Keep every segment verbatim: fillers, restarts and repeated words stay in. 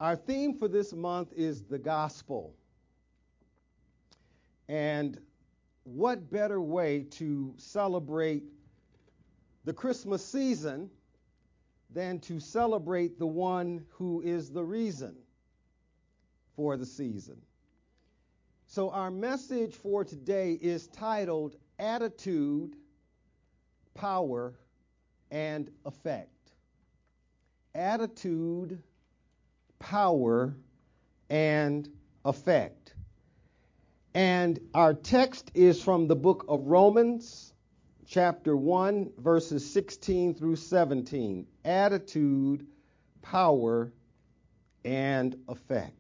Our theme for this month is the gospel. And what better way to celebrate the Christmas season than to celebrate the one who is the reason for the season? So our message for today is titled Attitude, Power, and Effect. Attitude, power, and effect. And our text is from the book of Romans, chapter one, verses sixteen through seventeen. Attitude, power, and effect.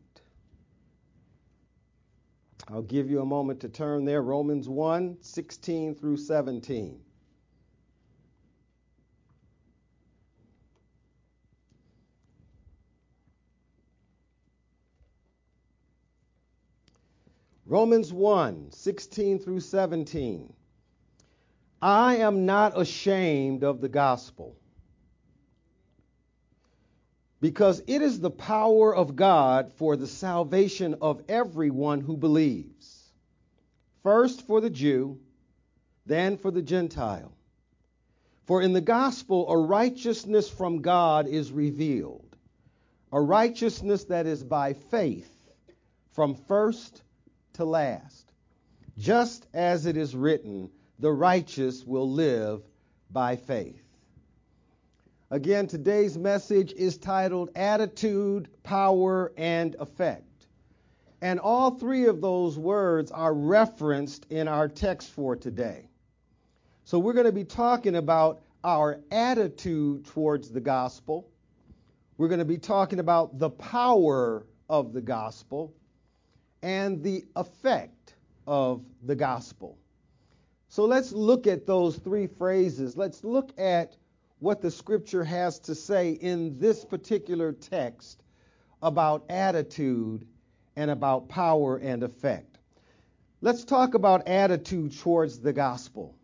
I'll give you a moment to turn there. Romans one, sixteen through seventeen. Romans one, sixteen through seventeen. I am not ashamed of the gospel, because it is the power of God for the salvation of everyone who believes. First for the Jew, then for the Gentile. For in the gospel a righteousness from God is revealed, a righteousness that is by faith from first to last. Just as it is written, the righteous will live by faith. Again, today's message is titled Attitude, Power, and Effect. And all three of those words are referenced in our text for today. So we're going to be talking about our attitude towards the gospel. We're going to be talking about the power of the gospel and the effect of the gospel. So let's look at those three phrases. Let's look at what the scripture has to say in this particular text about attitude and about power and effect. Let's talk about attitude towards the gospel.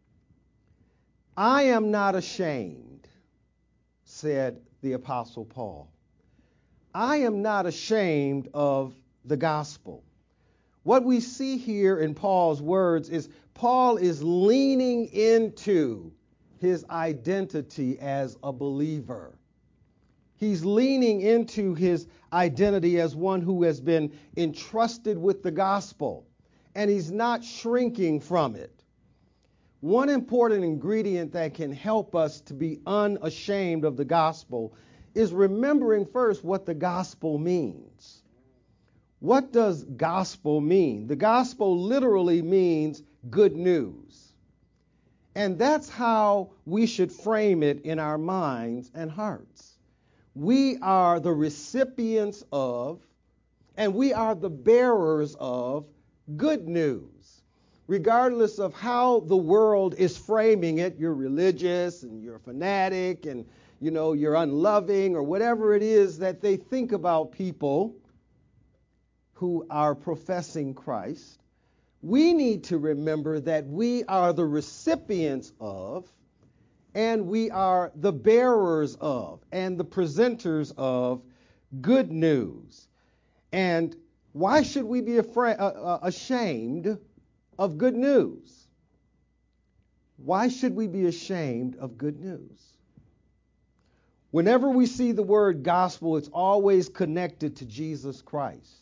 I am not ashamed, said the Apostle Paul. I am not ashamed of the gospel. What we see here in Paul's words is Paul is leaning into his identity as a believer. He's leaning into his identity as one who has been entrusted with the gospel, and he's not shrinking from it. One important ingredient that can help us to be unashamed of the gospel is remembering first what the gospel means. What does gospel mean? The gospel literally means good news. And that's how we should frame it in our minds and hearts. We are the recipients of, and we are the bearers of good news. Regardless of how the world is framing it, you're religious and you're a fanatic and you know you're unloving or whatever it is that they think about people who are professing Christ, we need to remember that we are the recipients of, and we are the bearers of, and the presenters of good news. And why should we be afraid, uh, uh, ashamed of good news? Why should we be ashamed of good news? Whenever we see the word gospel, it's always connected to Jesus Christ.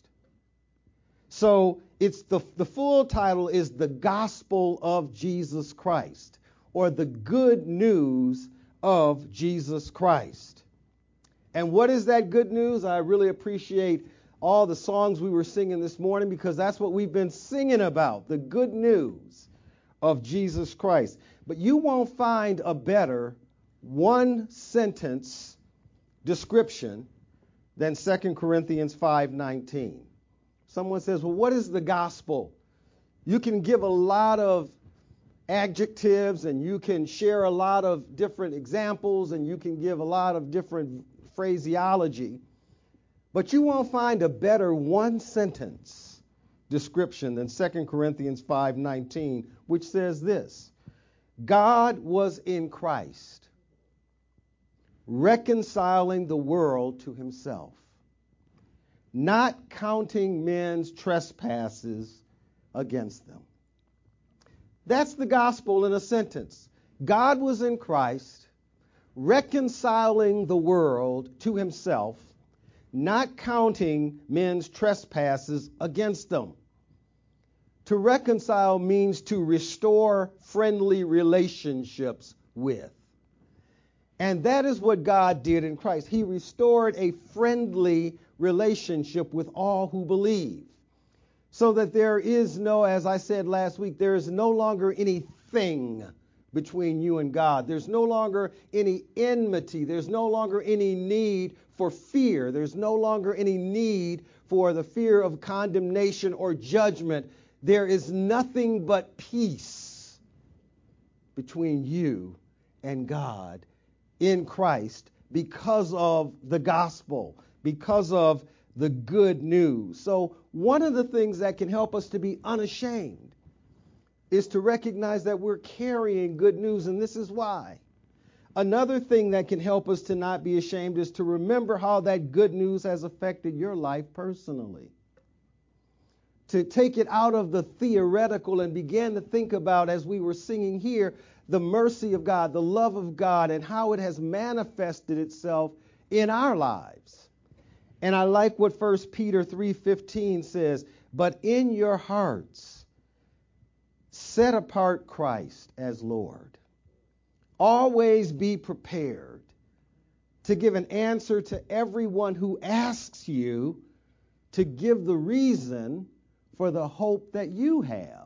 So it's the, the full title is The Gospel of Jesus Christ, or the good news of Jesus Christ. And what is that good news? I really appreciate all the songs we were singing this morning, because that's what we've been singing about, the good news of Jesus Christ. But you won't find a better one sentence description than Second Corinthians five nineteen. Someone says, well, what is the gospel? You can give a lot of adjectives and you can share a lot of different examples and you can give a lot of different phraseology, but you won't find a better one sentence description than Second Corinthians five nineteen, which says this: God was in Christ, reconciling the world to himself, not counting men's trespasses against them. That's the gospel in a sentence. God was in Christ, reconciling the world to himself, not counting men's trespasses against them. To reconcile means to restore friendly relationships with. And that is what God did in Christ. He restored a friendly relationship with all who believe. So that there is no, as I said last week, there is no longer anything between you and God. There's no longer any enmity. There's no longer any need for fear. There's no longer any need for the fear of condemnation or judgment. There is nothing but peace between you and God in Christ because of the gospel, because of the good news. So one of the things that can help us to be unashamed is to recognize that we're carrying good news, and this is why. Another thing that can help us to not be ashamed is to remember how that good news has affected your life personally. To take it out of the theoretical and begin to think about, as we were singing here, the mercy of God, the love of God, and how it has manifested itself in our lives. And I like what First Peter three fifteen says, but in your hearts, set apart Christ as Lord. Always be prepared to give an answer to everyone who asks you to give the reason for the hope that you have.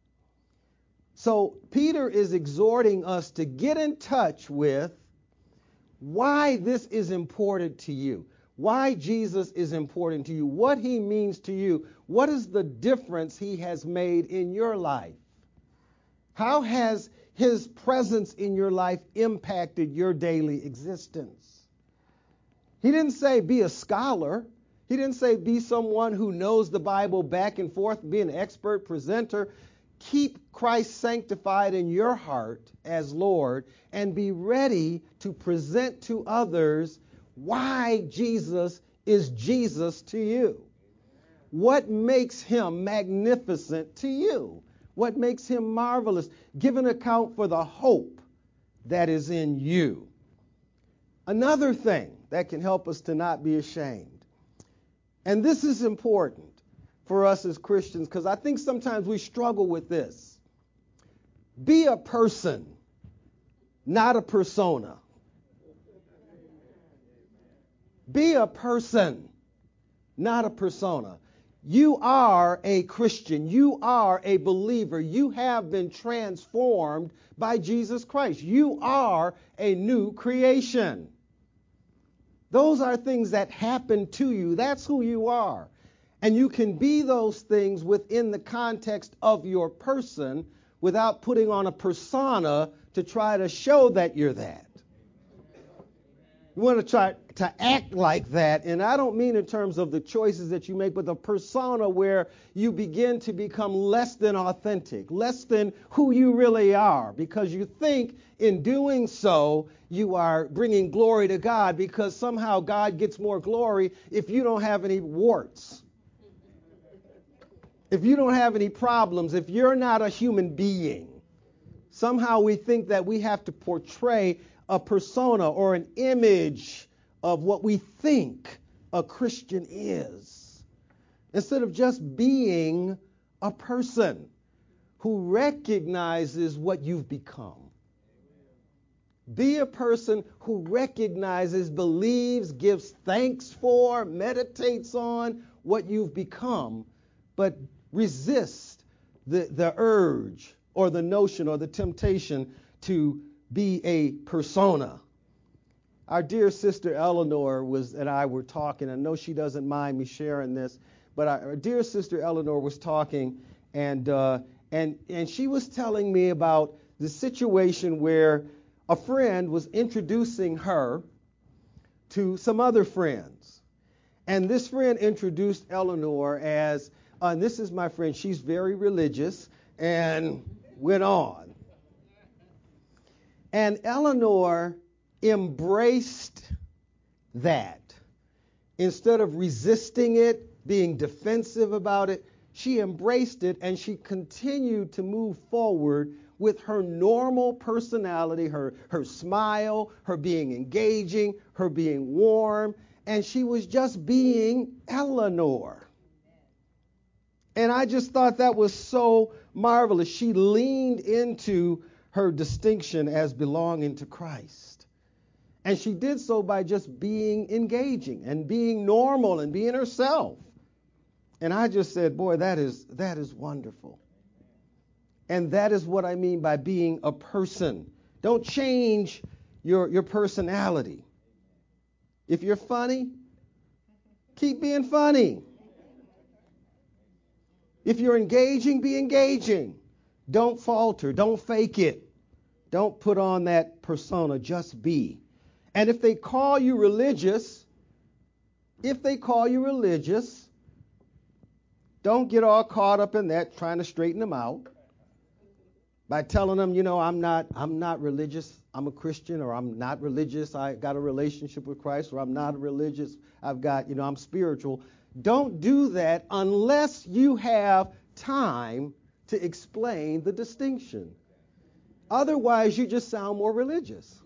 So Peter is exhorting us to get in touch with why this is important to you, why Jesus is important to you, what he means to you, what is the difference he has made in your life. How has his presence in your life impacted your daily existence? He didn't say be a scholar. He didn't say be someone who knows the Bible back and forth, be an expert presenter. Keep Christ sanctified in your heart as Lord and be ready to present to others why Jesus is Jesus to you. What makes him magnificent to you? What makes him marvelous? Give an account for the hope that is in you. Another thing that can help us to not be ashamed, and this is important for us as Christians because I think sometimes we struggle with this. Be a person, not a persona. Be a person, not a persona. You are a Christian. You are a believer. You have been transformed by Jesus Christ. You are a new creation. Those are things that happen to you. That's who you are. And you can be those things within the context of your person without putting on a persona to try to show that you're that. You want to try to act like that, and I don't mean in terms of the choices that you make, but the persona where you begin to become less than authentic, less than who you really are, because you think in doing so you are bringing glory to God, because somehow God gets more glory if you don't have any warts, if you don't have any problems, if you're not a human being. Somehow we think that we have to portray a persona or an image of what we think a Christian is, instead of just being a person who recognizes what you've become. Be a person who recognizes, believes, gives thanks for, meditates on what you've become, but resist the, the urge or the notion or the temptation to be a persona. Our dear sister Eleanor was and I were talking. I know she doesn't mind me sharing this, but our, our dear sister Eleanor was talking, and uh, and and she was telling me about the situation where a friend was introducing her to some other friends, and this friend introduced Eleanor as, uh, and this is my friend. She's very religious, and went on. And Eleanor embraced that Instead of resisting it, being defensive about it, she embraced it and she continued to move forward with her normal personality, her, her smile, her being engaging, her being warm, and she was just being Eleanor. And I just thought that was so marvelous. She leaned into her distinction as belonging to Christ. And she did so by just being engaging and being normal and being herself. And I just said, boy, that is that is wonderful. And that is what I mean by being a person. Don't change your, your personality. If you're funny, keep being funny. If you're engaging, be engaging. Don't falter. Don't fake it. Don't put on that persona. Just be. And if they call you religious, if they call you religious, don't get all caught up in that, trying to straighten them out by telling them, you know, I'm not, I'm not religious. I'm a Christian, or I'm not religious. I got a relationship with Christ, or I'm not religious. I've got, you know, I'm spiritual. Don't do that unless you have time to explain the distinction. Otherwise, you just sound more religious.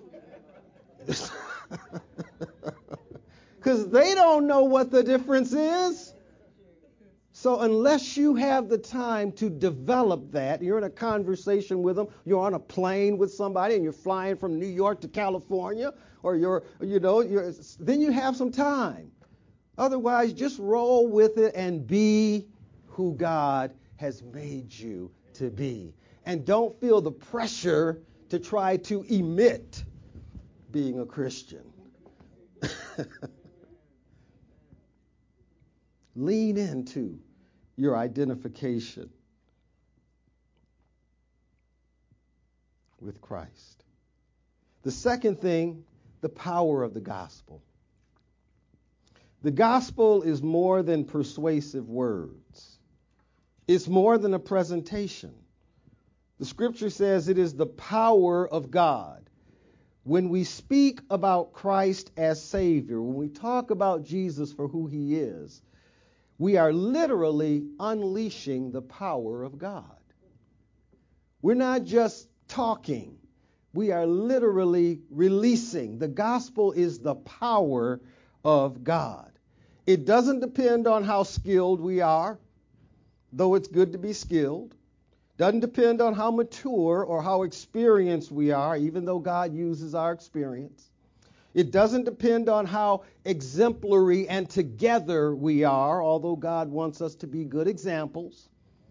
Because they don't know what the difference is. So unless you have the time to develop that, you're in a conversation with them, you're on a plane with somebody and you're flying from New York to California, or you're, you know, you're, then you have some time. Otherwise, just roll with it and be who God has made you to be. And don't feel the pressure to try to emit being a Christian. Lean into your identification with Christ. The second thing, the power of the gospel. The gospel is more than persuasive words. It's more than a presentation. The scripture says it is the power of God. When we speak about Christ as Savior, when we talk about Jesus for who he is, we are literally unleashing the power of God. We're not just talking. We are literally releasing. The gospel is the power of God. It doesn't depend on how skilled we are, though it's good to be skilled. Doesn't depend on how mature or how experienced we are, even though God uses our experience. It doesn't depend on how exemplary and together we are, although God wants us to be good examples.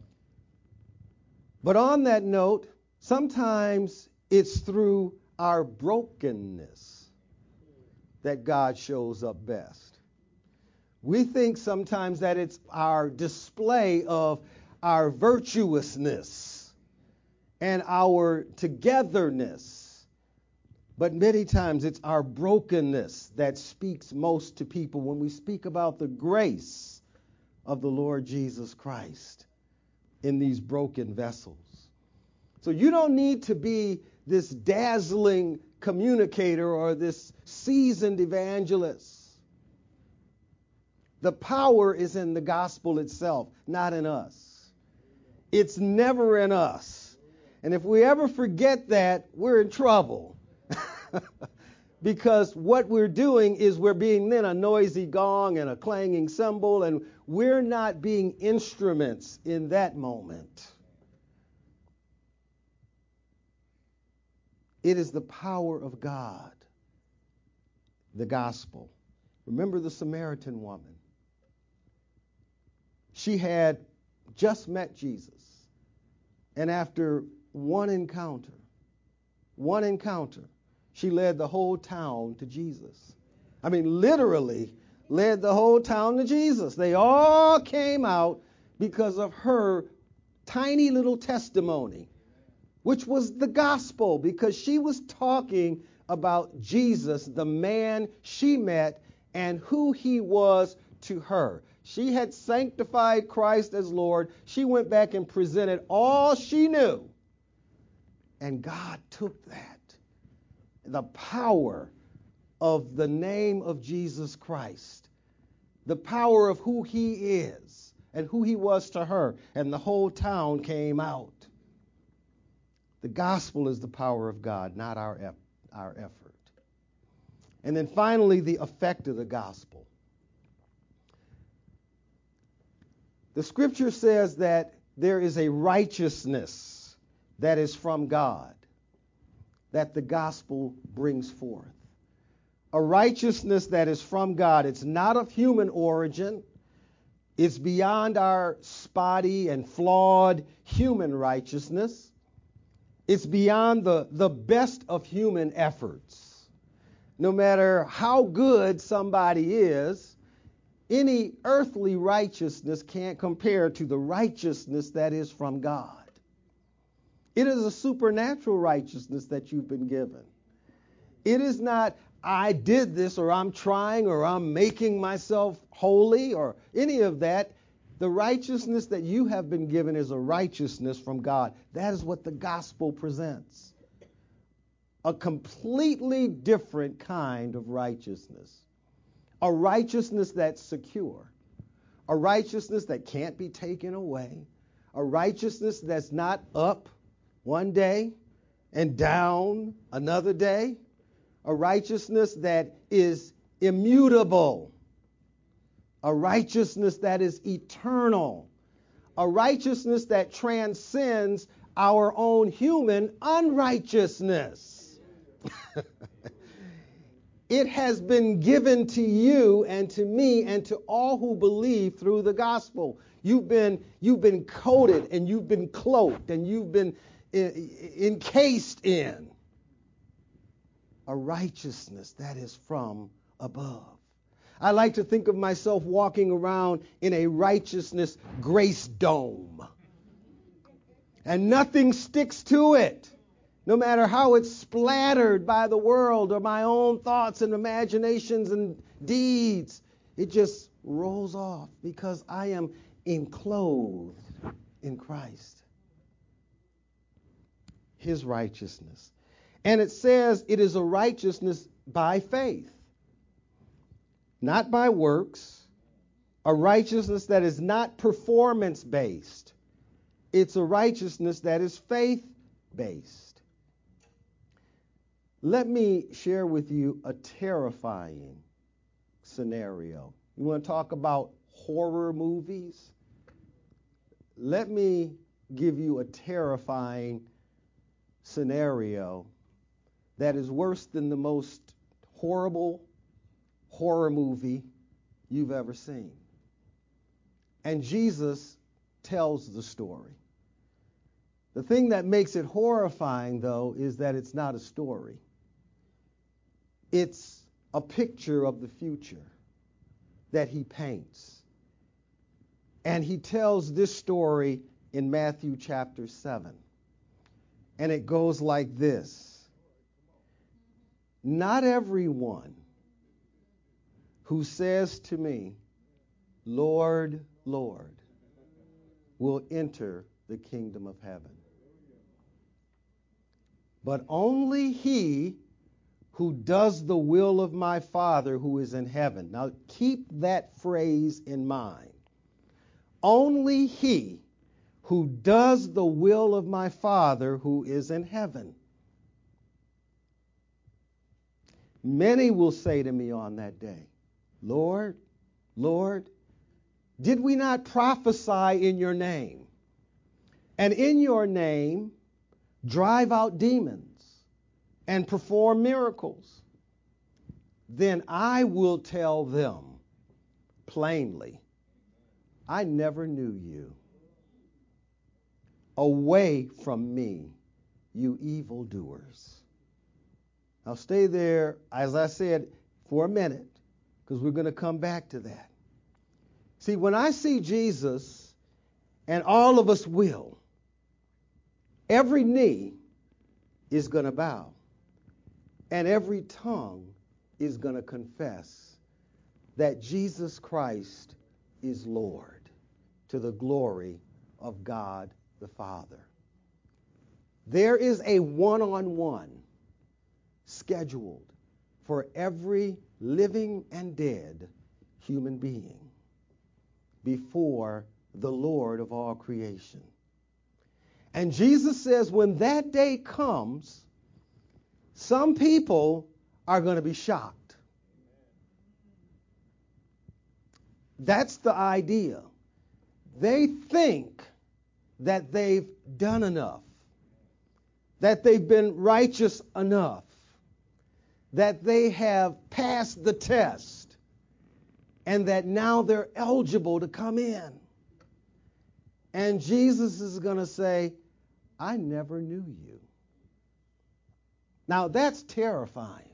But on that note, sometimes it's through our brokenness that God shows up best. We think sometimes that it's our display of our virtuousness and our togetherness. But many times it's our brokenness that speaks most to people when we speak about the grace of the Lord Jesus Christ in these broken vessels. So you don't need to be this dazzling communicator or this seasoned evangelist. The power is in the gospel itself, not in us. It's never in us. And if we ever forget that, we're in trouble. Because what we're doing is we're being then a noisy gong and a clanging cymbal, and we're not being instruments in that moment. It is the power of God, the gospel. Remember the Samaritan woman. She had just met Jesus. And after one encounter, one encounter, she led the whole town to Jesus. I mean, literally led the whole town to Jesus. They all came out because of her tiny little testimony, which was the gospel, because she was talking about Jesus, the man she met, and who he was to her. She had sanctified Christ as Lord. She went back and presented all she knew. And God took that, the power of the name of Jesus Christ, the power of who he is and who he was to her, and the whole town came out. The gospel is the power of God, not our, ep- our effort. And then finally, the effect of the gospel. The scripture says that there is a righteousness that is from God that the gospel brings forth. A righteousness that is from God. It's not of human origin. It's beyond our spotty and flawed human righteousness. It's beyond the, the best of human efforts. No matter how good somebody is, any earthly righteousness can't compare to the righteousness that is from God. It is a supernatural righteousness that you've been given. It is not, I did this, or I'm trying, or I'm making myself holy, or any of that. The righteousness that you have been given is a righteousness from God. That is what the gospel presents. A completely different kind of righteousness. A righteousness that's secure. A righteousness that can't be taken away. A righteousness that's not up one day and down another day. A righteousness that is immutable. A righteousness that is eternal. A righteousness that transcends our own human unrighteousness. It has been given to you and to me and to all who believe through the gospel. You've been, you've been coated and you've been cloaked and you've been encased in a righteousness that is from above. I like to think of myself walking around in a righteousness grace dome. And nothing sticks to it. No matter how it's splattered by the world or my own thoughts and imaginations and deeds, it just rolls off because I am enclosed in Christ. His righteousness. And it says it is a righteousness by faith, not by works, a righteousness that is not performance-based. It's a righteousness that is faith-based. Let me share with you a terrifying scenario. You want to talk about horror movies? Let me give you a terrifying scenario that is worse than the most horrible horror movie you've ever seen. And Jesus tells the story. The thing that makes it horrifying, though, is that it's not a story. It's a picture of the future that he paints. And he tells this story in Matthew chapter seven. And it goes like this. Not everyone who says to me, Lord, Lord, will enter the kingdom of heaven, but only he who does the will of my Father who is in heaven. Now keep that phrase in mind. Only he who does the will of my Father who is in heaven. Many will say to me on that day, Lord, Lord, did we not prophesy in your name? And in your name drive out demons and perform miracles? Then I will tell them plainly, I never knew you. Away from me, you evildoers. Now stay there, as I said, for a minute, because we're going to come back to that. See, when I see Jesus, and all of us will, every knee is going to bow. And every tongue is going to confess that Jesus Christ is Lord, to the glory of God the Father. There is a one-on-one scheduled for every living and dead human being before the Lord of all creation. And Jesus says when that day comes, some people are going to be shocked. That's the idea. They think that they've done enough, that they've been righteous enough, that they have passed the test, and that now they're eligible to come in. And Jesus is going to say, I never knew you. Now that's terrifying.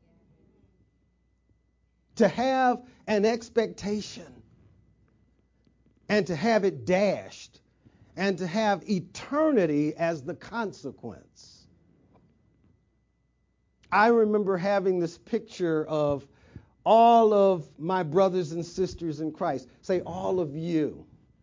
To have an expectation and to have it dashed and to have eternity as the consequence. I remember having this picture of all of my brothers and sisters in Christ, say all of you,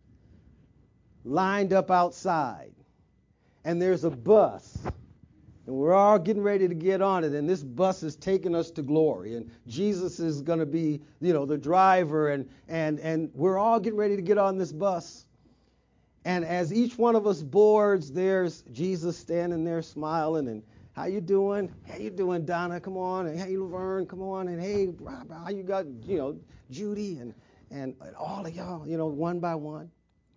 lined up outside. And there's a bus, and we're all getting ready to get on it, and this bus is taking us to glory, and Jesus is going to be, you know, the driver, and and and we're all getting ready to get on this bus. And as each one of us boards, there's Jesus standing there smiling, and how you doing? How you doing, Donna? Come on, and hey, Laverne, come on, and hey, Rob, how you got, you know, Judy, and and all of y'all, you know, one by one.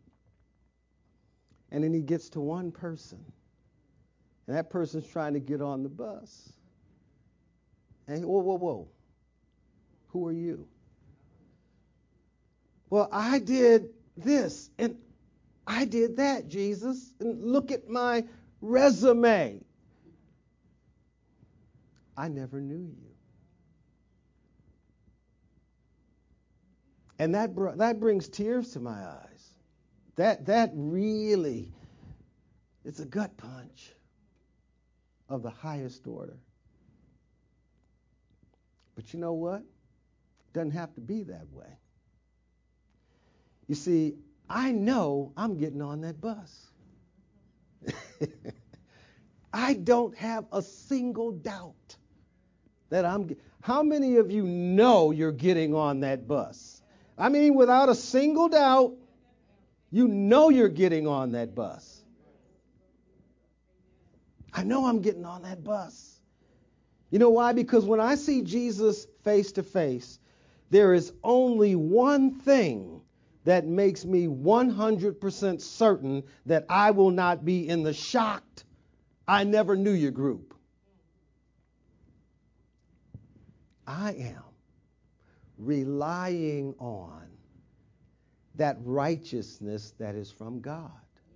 And then he gets to one person. And that person's trying to get on the bus. And he, whoa, whoa, whoa. Who are you? Well, I did this and I did that, Jesus. And look at my resume. I never knew you. And that br- that brings tears to my eyes. That that really, it's a gut punch of the highest order. But you know what? It doesn't have to be that way. You see, I know I'm getting on that bus. I don't have a single doubt that I'm. How many of you know you're getting on that bus? I mean, without a single doubt, you know you're getting on that bus. I know I'm getting on that bus. You know why? Because when I see Jesus face to face, there is only one thing that makes me one hundred percent certain that I will not be in the shocked, I never knew you group. I am relying on that righteousness that is from God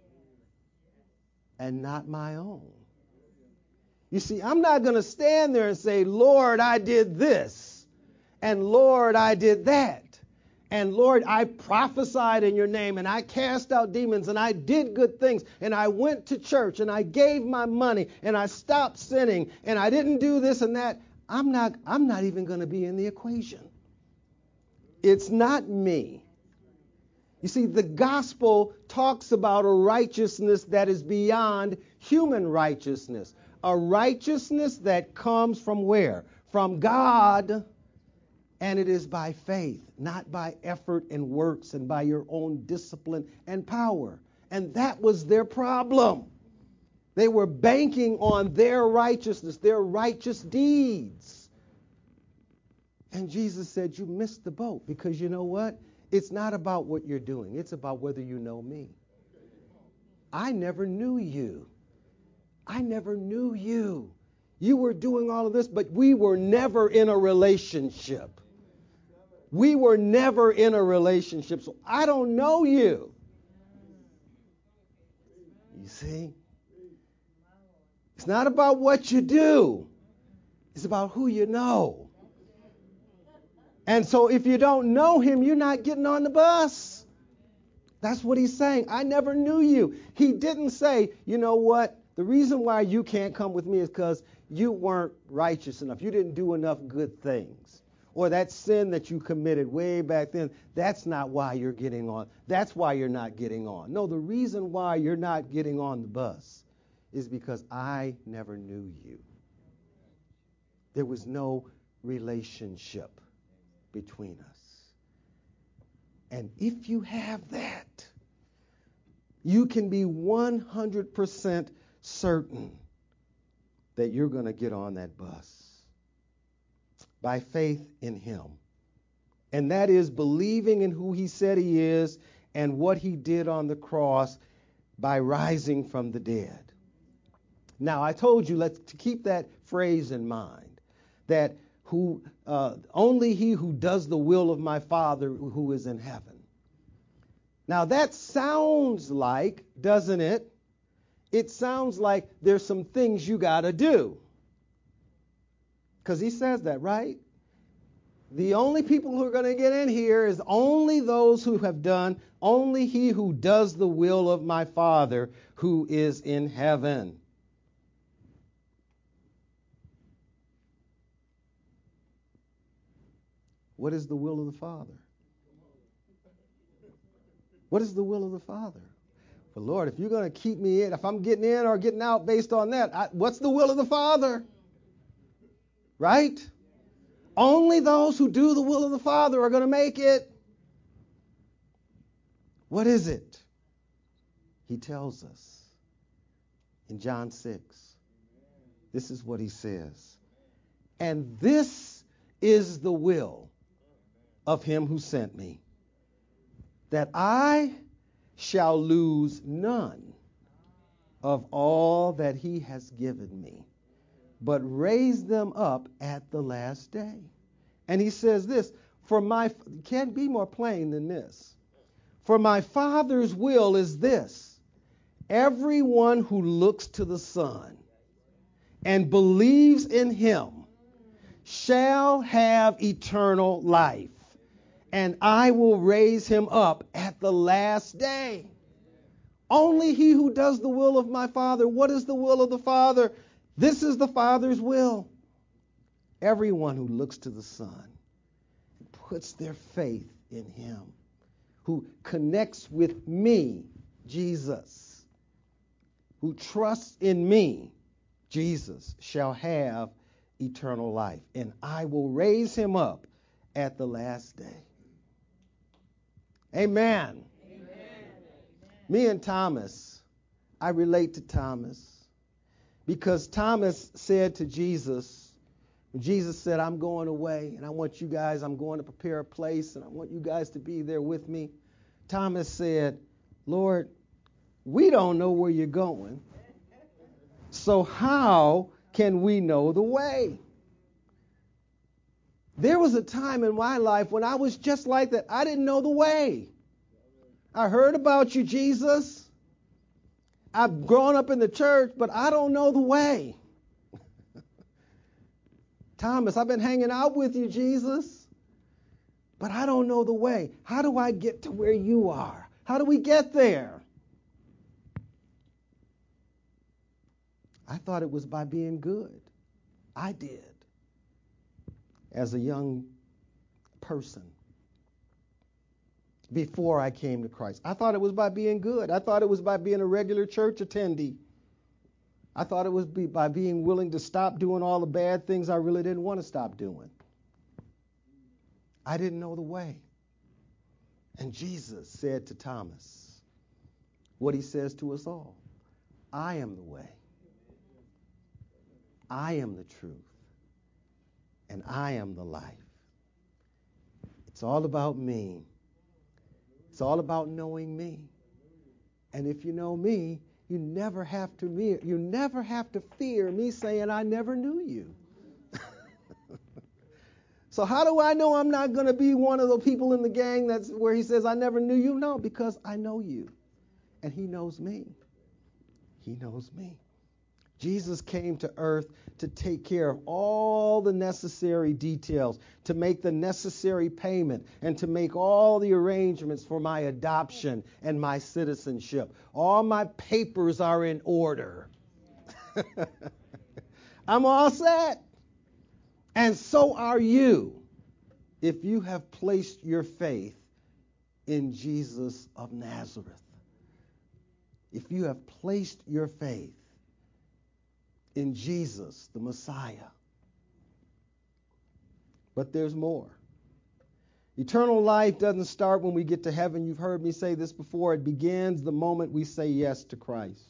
and not my own. You see, I'm not going to stand there and say, Lord, I did this, and Lord, I did that, and Lord, I prophesied in your name, and I cast out demons, and I did good things, and I went to church, and I gave my money, and I stopped sinning, and I didn't do this and that. I'm not, I'm not even going to be in the equation. It's not me. You see, the gospel talks about a righteousness that is beyond human righteousness. A righteousness that comes from where? From God. And it is by faith, not by effort and works and by your own discipline and power. And that was their problem. They were banking on their righteousness, their righteous deeds. And Jesus said, you missed the boat, because you know what? It's not about what you're doing. It's about whether you know me. I never knew you. I never knew you. You were doing all of this, but we were never in a relationship. We were never in a relationship, so I don't know you. You see? It's not about what you do. It's about who you know. And so if you don't know him, you're not getting on the bus. That's what he's saying. I never knew you. He didn't say, you know what? The reason why you can't come with me is because you weren't righteous enough. You didn't do enough good things. Or that sin that you committed way back then, that's not why you're getting on. That's why you're not getting on. No, the reason why you're not getting on the bus is because I never knew you. There was no relationship between us. And if you have that, you can be one hundred percent certain that you're going to get on that bus by faith in him. And that is believing in who he said he is and what he did on the cross by rising from the dead. Now, I told you let's to keep that phrase in mind, that who uh, only he who does the will of my Father who is in heaven. Now, that sounds like, doesn't it? It sounds like there's some things you got to do. Because he says that, right? The only people who are going to get in here is only those who have done, only he who does the will of my Father who is in heaven. What is the will of the Father? What is the will of the Father? But Lord, if you're going to keep me in, if I'm getting in or getting out based on that, I, what's the will of the Father? Right? Only those who do the will of the Father are going to make it. What is it? He tells us in John six. This is what he says. And this is the will of him who sent me, that I shall lose none of all that he has given me, but raise them up at the last day. And he says this, for my, can't be more plain than this. For my Father's will is this, everyone who looks to the Son and believes in him shall have eternal life, and I will raise him up at the last day. Only he who does the will of my Father. What is the will of the Father? This is the Father's will. Everyone who looks to the Son and puts their faith in him, who connects with me, Jesus, who trusts in me, Jesus, shall have eternal life, and I will raise him up at the last day. Amen. Amen. Me and Thomas, I relate to Thomas because Thomas said to Jesus, when Jesus said, I'm going away and I want you guys, I'm going to prepare a place and I want you guys to be there with me. Thomas said, Lord, we don't know where you're going, so how can we know the way? There was a time in my life when I was just like that. I didn't know the way. I heard about you, Jesus. I've grown up in the church, but I don't know the way. Thomas, I've been hanging out with you, Jesus, but I don't know the way. How do I get to where you are? How do we get there? I thought it was by being good. I did. As a young person, before I came to Christ, I thought it was by being good. I thought it was by being a regular church attendee. I thought it was be, by being willing to stop doing all the bad things I really didn't want to stop doing. I didn't know the way. And Jesus said to Thomas what he says to us all. I am the way. I am the truth. And I am the life. It's all about me. It's all about knowing me. And if you know me, you never have to me, you never have to fear me saying I never knew you. So how do I know I'm not going to be one of the people in the gang that's where he says I never knew you? No, because I know you. And he knows me. He knows me. Jesus came to earth to take care of all the necessary details, to make the necessary payment, and to make all the arrangements for my adoption and my citizenship. All my papers are in order. I'm all set. And so are you, if you have placed your faith in Jesus of Nazareth. If you have placed your faith in Jesus, the Messiah. But there's more. Eternal life doesn't start when we get to heaven. You've heard me say this before. It begins the moment we say yes to Christ.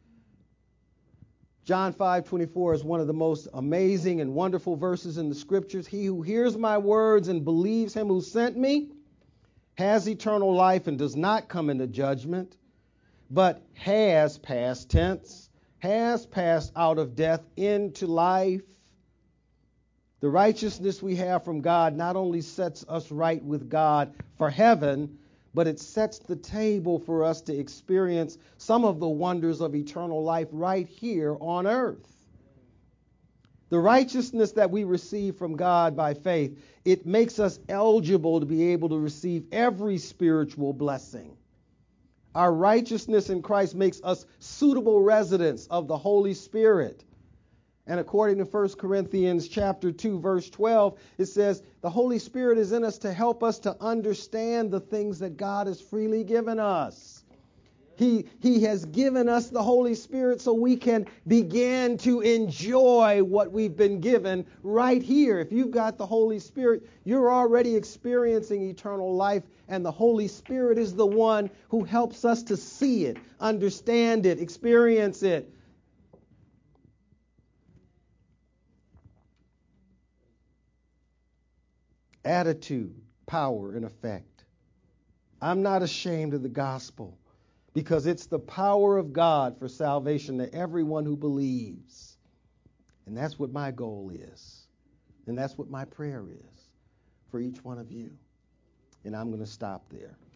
John five twenty-four is one of the most amazing and wonderful verses in the scriptures. He who hears my words and believes him who sent me has eternal life and does not come into judgment, but has, past tense, has passed out of death into life. The righteousness we have from God not only sets us right with God for heaven, but it sets the table for us to experience some of the wonders of eternal life right here on earth. The righteousness that we receive from God by faith, it makes us eligible to be able to receive every spiritual blessing. Our righteousness in Christ makes us suitable residents of the Holy Spirit. And according to First Corinthians chapter two, verse twelve, it says the Holy Spirit is in us to help us to understand the things that God has freely given us. He, he has given us the Holy Spirit so we can begin to enjoy what we've been given right here. If you've got the Holy Spirit, you're already experiencing eternal life, and the Holy Spirit is the one who helps us to see it, understand it, experience it. Attitude, power, and effect. I'm not ashamed of the gospel because it's the power of God for salvation to everyone who believes. And that's what my goal is. And that's what my prayer is for each one of you. And I'm going to stop there.